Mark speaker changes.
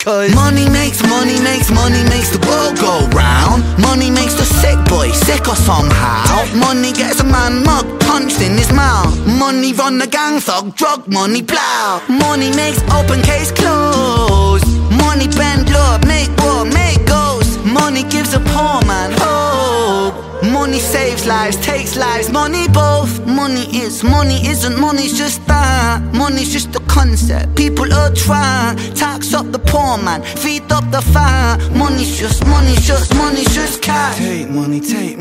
Speaker 1: cause money makes the world go round. Money makes the sick boy sicker somehow. Money gets a man mug punched in his mouth. Money run the gang thug, drug money plow. Money makes open case close. Money bend love, make war, make ghosts. Money gives a poor man hope. Money saves lives, takes lives, money both. Money isn't, money's just that. Money's just a concept, people are trying. Tax up the poor man, feed up the fire. Money's just cash. Take money, take